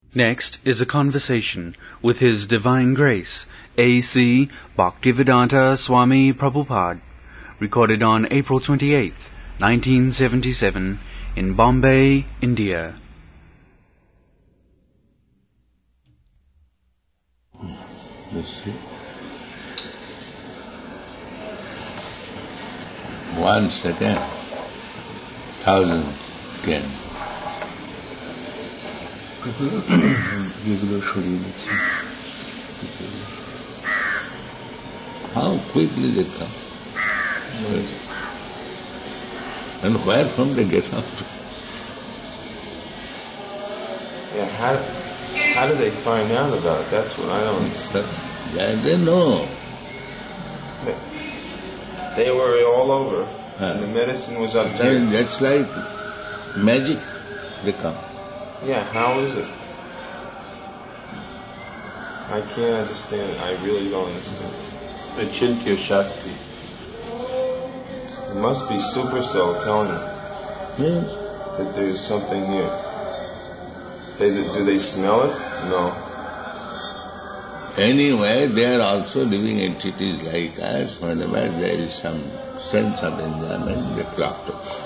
Next is a conversation with His Divine Grace, A.C. Bhaktivedanta Swami Prabhupada, recorded on April 28, 1977, in Bombay, India. Let's see. One second, 1,010. How quickly they come. And where from they get out? Yeah, how do they find out about it? That's what I don't understand. Yeah, they know. They were all over. And the medicine was up there. That's like magic, they come. Yeah, how is it? I can't understand it. I really don't understand. Achintya Shakti. It must be Supercell telling them that there's something here. Do they smell it? No. Anyway, they are also living entities like us. Whenever there is some sense of enjoyment, they flock to us.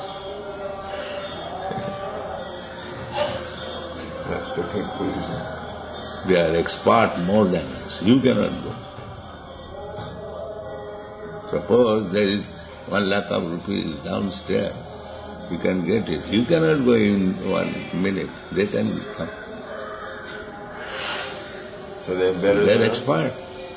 That's the conclusion. They are expert more than us. You cannot go. Suppose there is 1 lakh of rupees downstairs, you can get it. You cannot go in 1 minute. They can come. So they're better They're than expert.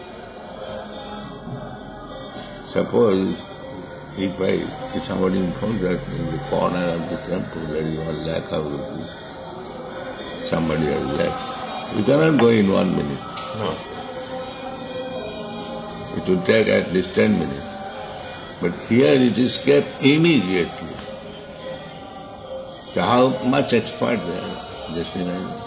Suppose if somebody informs that in the corner of the temple there is 1 lakh of rupees, somebody has left. You cannot go in 1 minute. No. It will take at least 10 minutes. But here it is kept immediately. So how much expert they are, just imagine.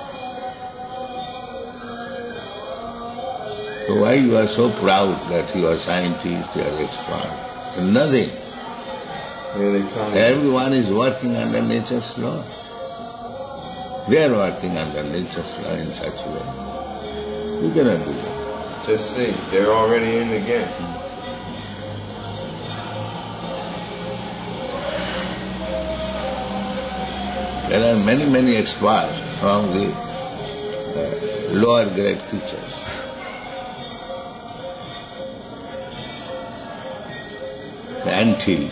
So why you are so proud that you are scientist, you are expert? Nothing. Everyone is working under nature's law. They are working under nature's law in such a way. You cannot do that. Just see, they're already in the game. There are many, many experts among the lower grade teachers. The ant-hill.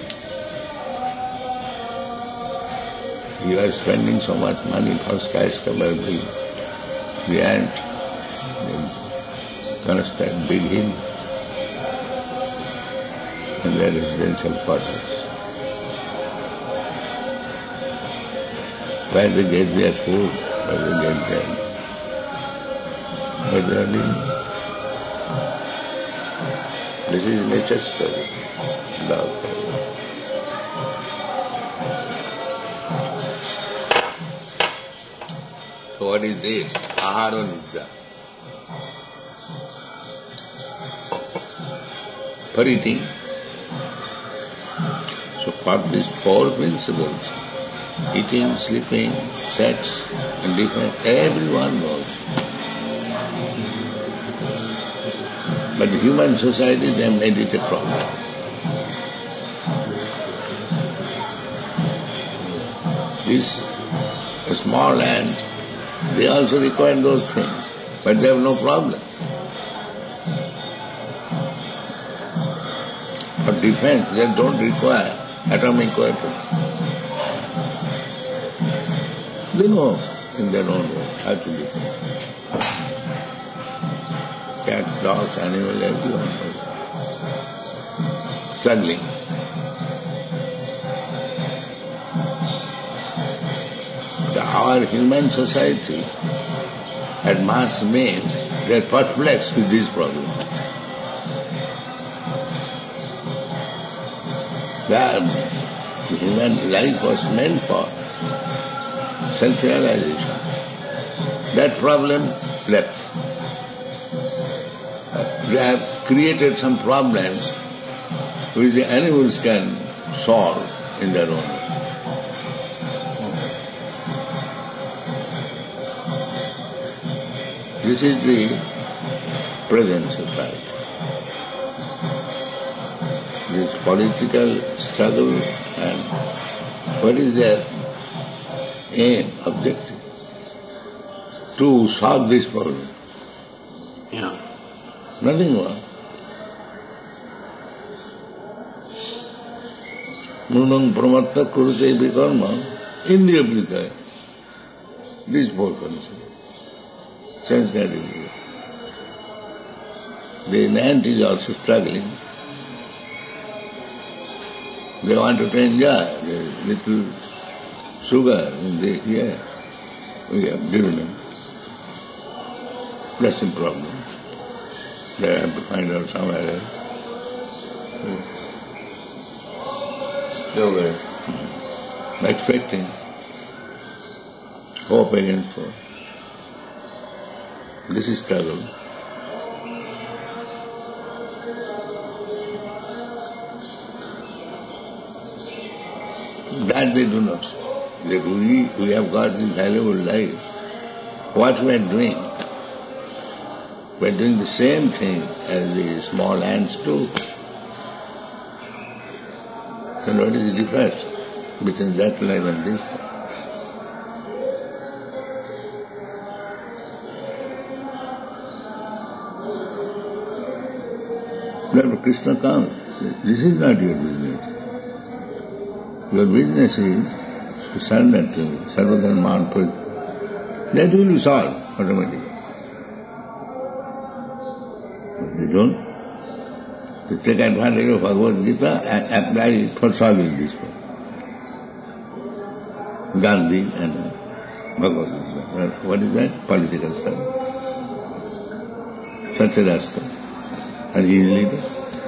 You are spending so much money for skyscraper building. The ant construct big hill and their residential quarters. Where they get their food, where they get where they are living. This is nature's story. Love. So what is this? Ahara Nidra. For eating. So for these 4 principles, eating, sleeping, sex, and different, everyone knows. But the human society, they have made it a problem. This small ant, they also require those things, but they have no problem. For defense, they don't require atomic weapons. They know in their own way how to defend. Cats, dogs, animals, everyone knows. Struggling. Our human society, at mass means, they are perplexed with these problems. The human life was meant for self-realization. That problem left. They have created some problems which the animals can solve in their own way. This is the present society. This political struggle and what is their aim, objective? To solve this problem. Yeah. Nothing more. Nunam pramatta kurute vikarma indriya pritaya. These four concepts. Sense category. The ant is also struggling. They want to enjoy the little sugar in the air. We have given them. That's the problem. They have to find out somewhere else. Still there. Expecting. Hope against hope. This is struggle. That they do not. That we have got this valuable life. What we are doing? We are doing the same thing as the small ants do. Then what is the difference between that life and this life? Therefore Krishna comes. This is not your business. Your business is to surrender to Sarvadharman Purja. That will be solved automatically. But they don't. To take advantage of Bhagavad Gita and apply it for solving this problem. Gandhi and Bhagavad Gita. What is that? Political stuff. Such a rasta. And he is leader.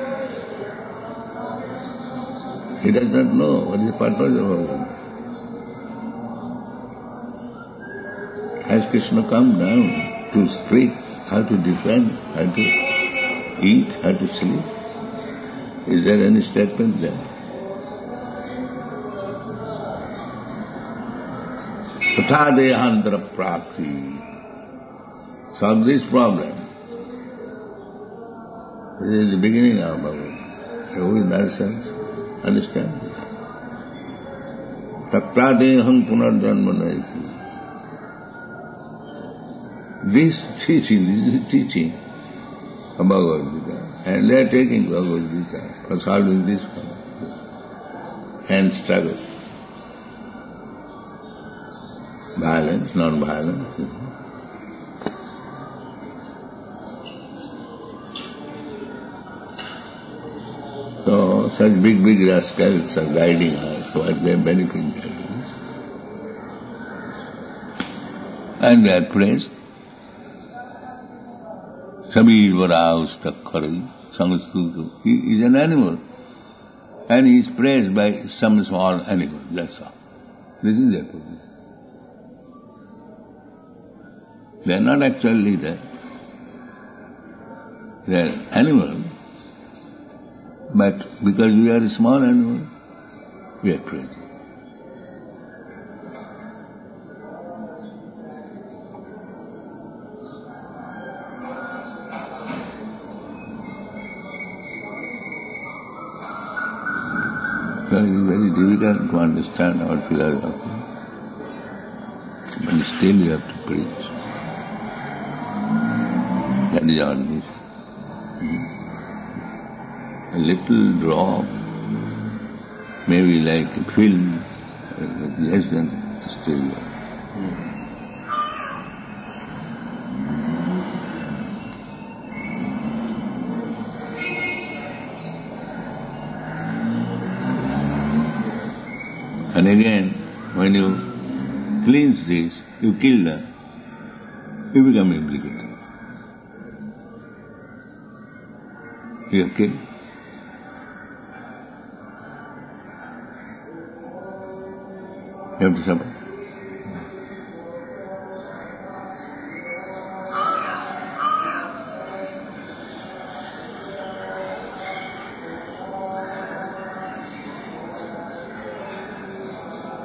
He does not know what is the purpose of all that. Has Krishna come down to speak how to defend, how to eat, how to sleep? Is there any statement there? Tatha dehandara prapti. Solve this problem. This is the beginning of Bhagavad Gita. Who in that sense understand this? Tatta deham punarjanma naiti. This is teaching of Bhagavad Gita. And they are taking Bhagavad Gita for solving this problem. And struggle. Violence, non-violence. So, such big rascals are guiding us, what they are benefiting. And they are praised. Sabir Varaus Takkarai, Sanskrit. He is an animal. And he is praised by some small animal, that's all. This is their position. They are not actual leaders. They are animals. But because we are a small animal, we are praised. So it is very difficult to understand our philosophy. But still you have to preach. That is our mission. A little drop, maybe like a film, less than still. And again, when you cleanse this, you kill them, you become implicated. You have killed. You have to suffer.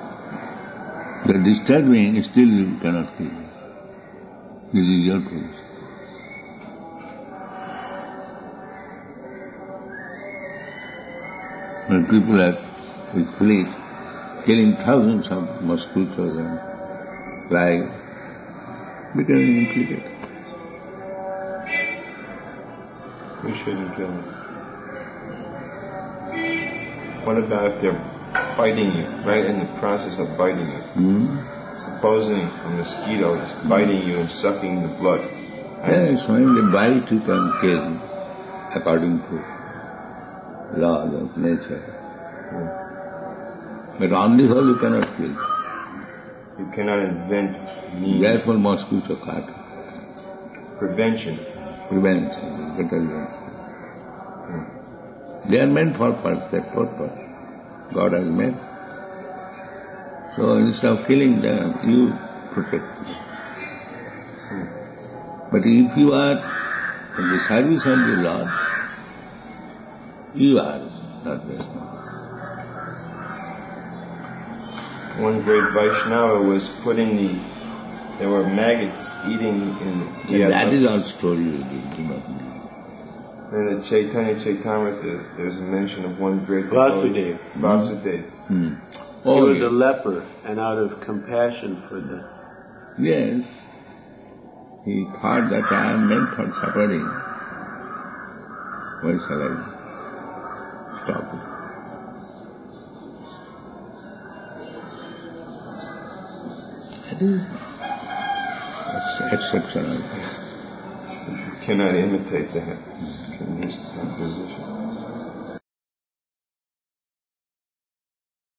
The disturbing, still you cannot kill. This is your position. When people are with fleas, killing thousands of mosquitoes and flies, we can implicate. We shouldn't kill them. What about if they're biting you, right in the process of biting you? Supposing a mosquito is biting you and sucking the blood. Yes, when they bite you can kill according to laws of nature. But on the whole you cannot kill. You cannot invent means. Therefore mosquito cut. Prevention. Prevention, better than. They are meant for that purpose. God has made. So instead of killing them, you protect them. But if you are in the service of the Lord, you are not responsible. One great Vaishnava was there were maggots eating in the... That is all story we do not know. In the Chaitanya Chaitamrita, there's a mention of one great... Vasudev. Vasudev. He was a leper, and out of compassion for the... Yes. He thought that I am meant for suffering. Why shall I stop it? I think that's exceptional. You cannot imitate that position.